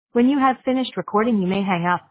When you have finished recording, you may hang up.